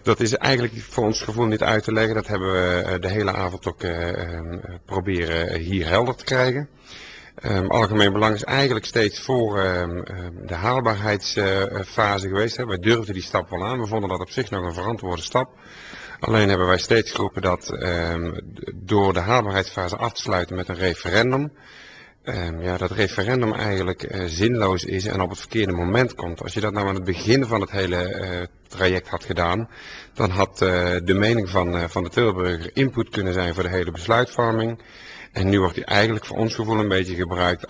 Dat is eigenlijk voor ons gevoel niet uit te leggen. Dat hebben we de hele avond ook proberen hier helder te krijgen. Algemeen belang is eigenlijk steeds voor de haalbaarheidsfase geweest. Wij durfden die stap wel aan. We vonden dat op zich nog een verantwoorde stap. Alleen hebben wij steeds geroepen dat door de haalbaarheidsfase af te sluiten met een referendum, dat referendum eigenlijk zinloos is en op het verkeerde moment komt. Als je dat nou aan het begin van het hele traject had gedaan, dan had de mening van de Tilburger input kunnen zijn voor de hele besluitvorming. En nu wordt die eigenlijk voor ons gevoel een beetje gebruikt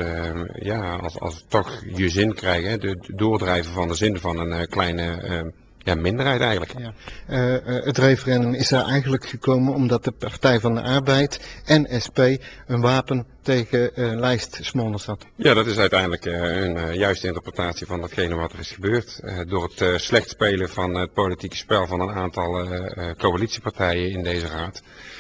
als toch je zin krijgen, het doordrijven van de zin van een kleine minderheid eigenlijk. Ja. Het referendum is er eigenlijk gekomen omdat de Partij van de Arbeid en SP een wapen tegen lijst Smolders had. Ja, dat is uiteindelijk een juiste interpretatie van datgene wat er is gebeurd. Door het slecht spelen van het politieke spel van een aantal coalitiepartijen in deze raad.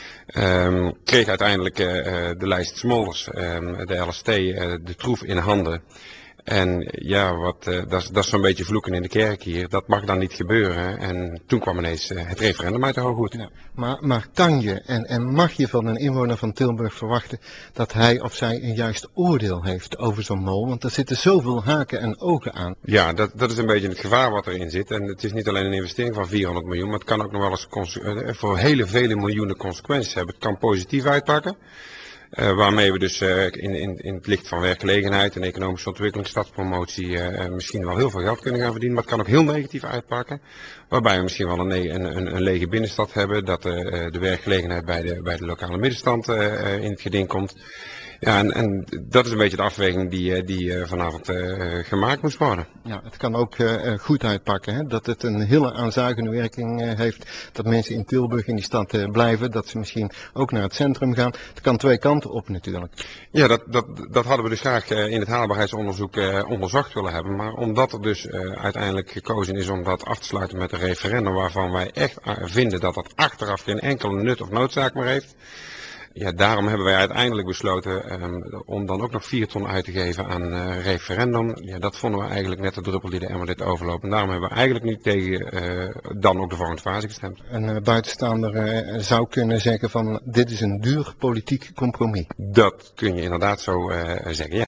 Kreeg uiteindelijk de lijst Smolders, de LST, de troef in handen. En ja, dat is zo'n beetje vloeken in de kerk hier. Dat mag dan niet gebeuren. En toen kwam ineens het referendum uit de hoge hoed. Ja, maar kan je en mag je van een inwoner van Tilburg verwachten dat hij of zij een juist oordeel heeft over zo'n mol? Want er zitten zoveel haken en ogen aan. Ja, dat is een beetje het gevaar wat erin zit. En het is niet alleen een investering van 400 miljoen, maar het kan ook nog wel eens voor vele miljoenen consequenties hebben. Het kan positief uitpakken. Waarmee we dus in het licht van werkgelegenheid en economische ontwikkeling, stadspromotie misschien wel heel veel geld kunnen gaan verdienen. Maar het kan ook heel negatief uitpakken. Waarbij we misschien wel een lege binnenstad hebben. Dat de werkgelegenheid bij de lokale middenstand in het geding komt. Ja, en dat is een beetje de afweging die vanavond gemaakt moest worden. Ja, het kan ook goed uitpakken, hè? Dat het een hele aanzuigende werking heeft. Dat mensen in Tilburg in die stad blijven. Dat ze misschien ook naar het centrum gaan. Het kan twee kanten op natuurlijk. Ja, dat hadden we dus graag in het haalbaarheidsonderzoek onderzocht willen hebben. Maar omdat er dus uiteindelijk gekozen is om dat af te sluiten met een referendum waarvan wij echt vinden dat dat achteraf geen enkele nut of noodzaak meer heeft. Ja, daarom hebben wij uiteindelijk besloten om dan ook nog 4 ton uit te geven aan referendum. Ja, dat vonden we eigenlijk net de druppel die de emmer deed overlopen. En daarom hebben we eigenlijk niet tegen dan ook de volgende fase gestemd. Een buitenstaander zou kunnen zeggen van dit is een duur politiek compromis. Dat kun je inderdaad zo zeggen, ja.